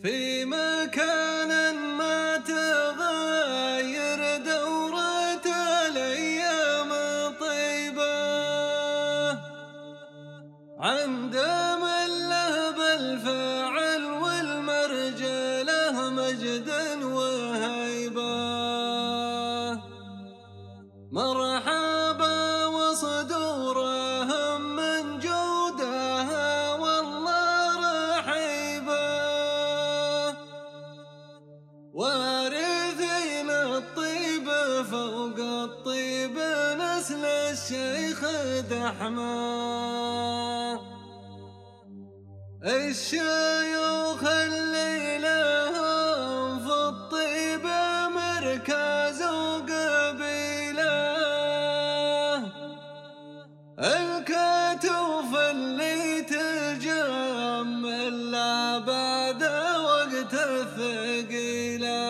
في مكان ما تغير دورة الأيام طيبة، عند من له بالفعل والمرجله مجد وهيبة. مرحبا وصدورهم من جودها والله رحيبة، وارثين الطيب فوق الطيب نسل الشيخ دحمة. الشيوخ اللي لهم في الطيب مركز وقبيله، الكتوف اللي تجمل لا بعد وقت الثقيله.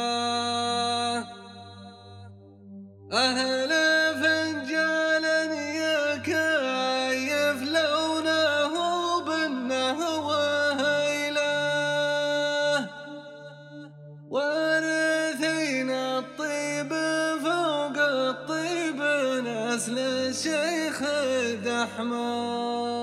أهل فنجال يكيف لونه بنه وهيله، وارثين الطيب فوق الطيب نسل الشيخ دحمة.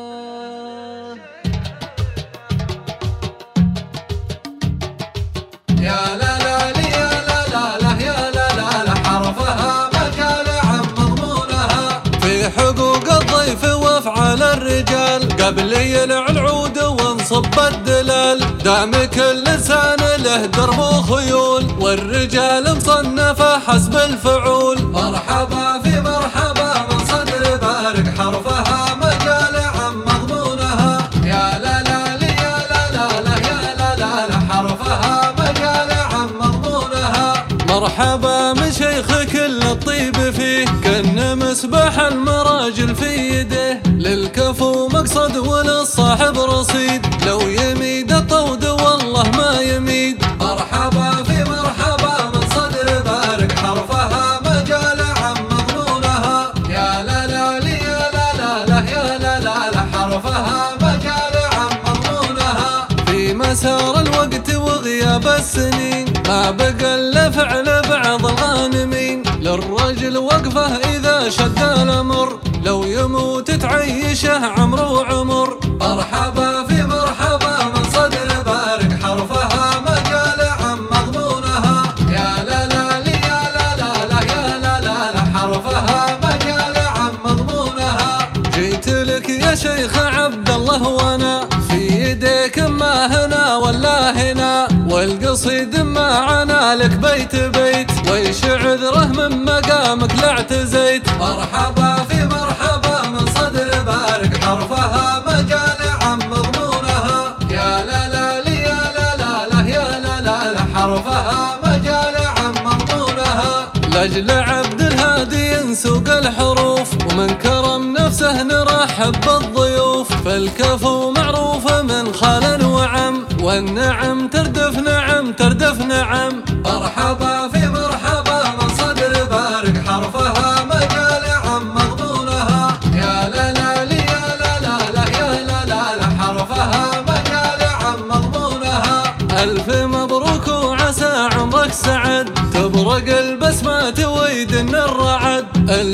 يا لا لا لي يا لا لا لا يا لا لا لا حرفها مجال عن مضمونها، في حقوق الضيف وافعال الرجال قبل يلع العود وانصب الدلال. دام كل لسان له درب وخيول والرجال مصنفه حسب الفعول. مرحبا في مرحبا من صدر بارك حرفها مجال عن مضمونها. يا لا لا لي يا لا لا لا يا لا لا لا حرفها مجال عن مضمونها. مرحبا من شيخ كل الطيب فيه كن مسبح المراجل في يده، للكفو مقصد وللصاحب رصيد لو يميد الطود والله ما يميد. مرحبا في مرحبا من صدر بارك حرفها مجال عن مضمونها. يا لا لا لي يا لا لا لا يا لا لا لا حرفها مجال عن مضمونها. في مسار الوقت وغياب السنين ما بقى الا فعل بعض الغانمين، للرجل وقفه اذا شد الامر لو يموت تعيشه عمر وعمر. مرحبا في مرحبا من صدر بارك حرفها مجال عن مضمونها. يا لا لا لي يا لا لا لا يا لا لا لا حرفها مجال عن مضمونها. جيت لك يا شيخ عبد الله وانا في يديك ما هنا ولا هنا، والقصيد معنا لك بيت بيت ويش عذره من مقامك لا اعتزيت. مرحبا في مرحبا من صدر بارك حرفها مجال عن مضمونها. يا لا لا لي يا لا لا لا يا لا لا لا حرفها مجال عن مضمونها. لاجل عبد الهادي ينسوق الحروف ومن كرم نفسه نرحب بالضيوف، فالكفو معروف من خال وعم والنعم تردف نعم تردف نعم. مرحبا في مرحبا من صدر بارك حرفها مجال عن مضمونها. يا لا لا لي يا لا لا لا يا لا لا لا حرفها مجال عن مضمونها. ألف مبروك وعسى عمرك سعد تبرق البسمات ويدن الرعد،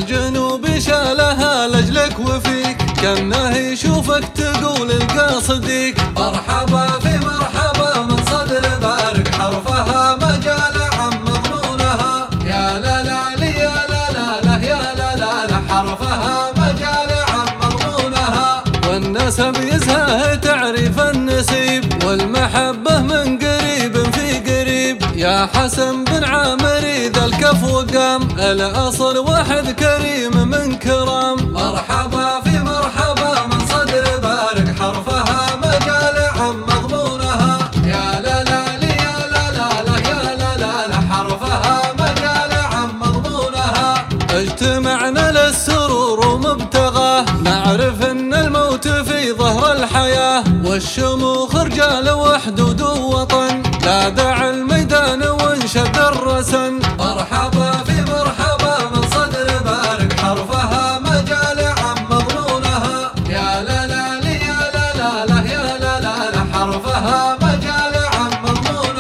الجنوب شالها لجلك وفيك كانه يشوفك تقول القاصديك. مرحبا في مرحبا من صدر بارك حرفها مجال عن مضمونها. يا لا لا لي يا لا لا لا يا لا لا لا حرفها مجال عن مضمونها. والنسب يزهاه تعريف النسيب والمحبة من قريب في قريب. يا حسن بن عامر ذا الكفو قام الأصل واحد كريم من كرام. مرحبا في مرحبا من صدر بارك حرفها مجال عن مضمونها. يا لا لا لي يا لا لا لا يا لا لا لا حرفها مجال عن مضمونها. اجتمعنا للسرور ومبتغاه نعرف ان الموت في ظهر الحياة، والشموخ رجال وحدود ووطن لا داعي الميدان وانشد الرسن. مرحبا في مرحبا من صدر بارك حرفها مجال عن مضمونها. يا لا لا لي يا لا لا لا يا لا لا لا حرفها مجال عن مضمونها.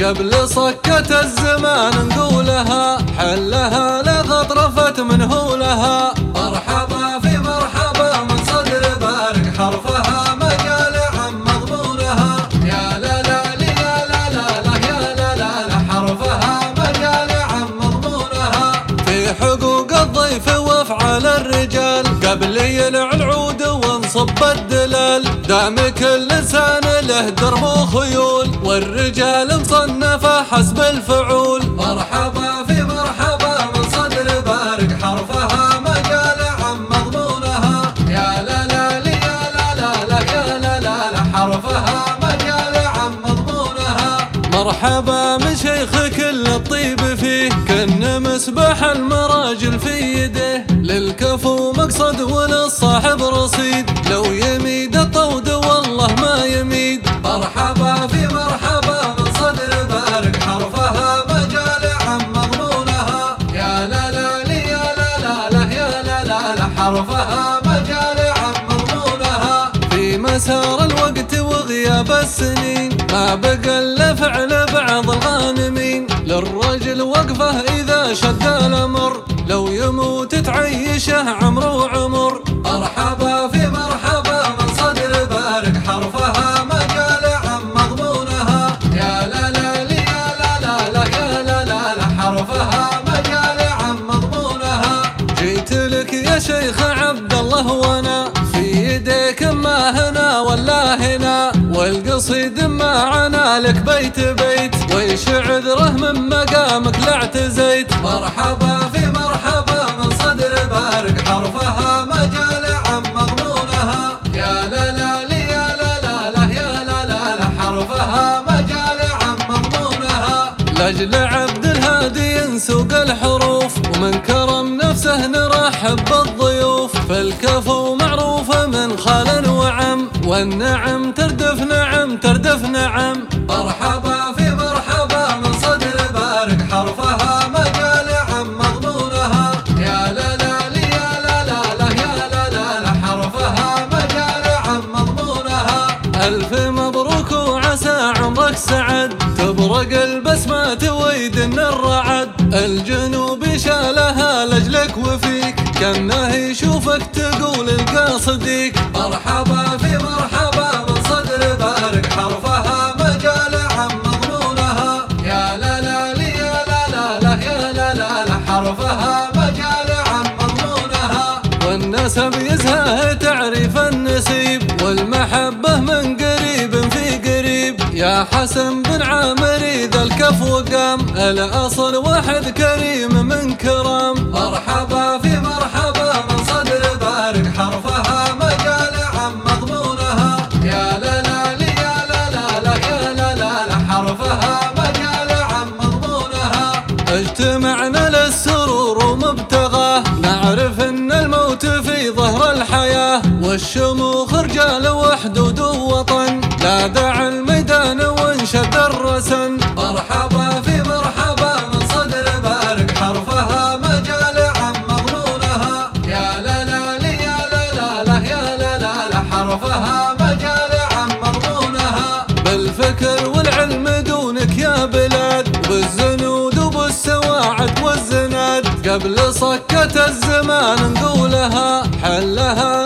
قبل صكة الزمان نقولها، حلها لغطرفت من هولها. مرحبا في مرحبا من صدر بارق حرفها مجال عن مضمونها. يا لا لا يا لا لا يا لا لا حرفها مجال عن مضمونها. في حقوق الضيف وافعال الرجال قبل يلع العود ونصب الدلال. دام كل انسان له درب وخيول والرجال مصنفه حسب الفعول. مرحبا في مرحبا من صدر بارق حرفها مجال عن مضمونها. يا لا لا يا لا لا يا لا لا حرفها مجال عن مضمونها. مرحبا من شيخ كل الطيب فيه كن مسبح المراجل في يده. للكفو مقصد وللصاحب رصيد لو يميد الطود والله ما يميد. مرحبا في مرحبا من صدر بارق حرفها مجال عن مضمونها. يا لا لا يا لا لا يا لا لا حرفها مجال عن مضمونها. في مسار الوقت وغياب السنين ما بقى الا فعل بعض الغانمين. للرجل وقفه اذا شد الامر لو يموت تعيشه عمر وعمر. مرحبا في مرحبا من صدر بارق حرفها مجال عن مضمونها. يا لا لا يا لا لا يا لا لا حرفها مجال عن مضمونها. جيت لك يا شيخ عبد الله وانا في يديك ما هنا ولا هنا. والقصيد معنا لك بيت بيت ويش عذره من مقامك لا اعتزيت. مرحبا في مرحبا من صدر بارق حرفها مجال عن مضمونها. يا لا لا يا لا لا يا لا لا حرفها مجال عن مضمونها. لاجل عبد الهادي ينسوق الحروف ومن كرم نفسه نرحب بالضيوف. فالكفو معروفه من خال وعم والنعم تردف نعم تردف نعم. مرحبا في مرحبا من صدر بارق حرفها مجال عن مضمونها. يا لا لا يا لا لا يا لا لا حرفها مجال عن مضمونها. ألف مبروك وعسى عمرك سعد تبرق البسمات ويدن الرعد. الجنوب شالها لجلك وفيك كانه يشوفك تقول القاصديك. مرحبا في مرحبا من صدر بارق حرفها مجال عن مضمونها. يا لا لا يا لا لا يا لا لا حرفها مجال عن مضمونها. والنسب يزهى تعريف النسيب والمحبة من قريب في قريب. يا حسن بن عامر ذا الكفو قام الأصل واحد كريم من كرام. مرحبا في مرحبا من صدر بارق حرفها مجال عن مضمونها. يا لا لا يا لا يا لا حرفها مجال عن مضمونها. اجتمعنا للسرور ومبتغاه نعرف ان الموت في ظهر الحياة. والشموخ رجال وحدود ووطن لا داعي الميدان وانشد الرسن. مرحبا في مرحبا من صدر بارق حرفها مجال عن مضمونها. يا لا لا يا لا يا لا حرفها مجال عن مضمونها. بالفكر والعلم دونك يا بلاد بالزنود وبالسواعد والزناد. قبل صكة الزمان نقولها حلها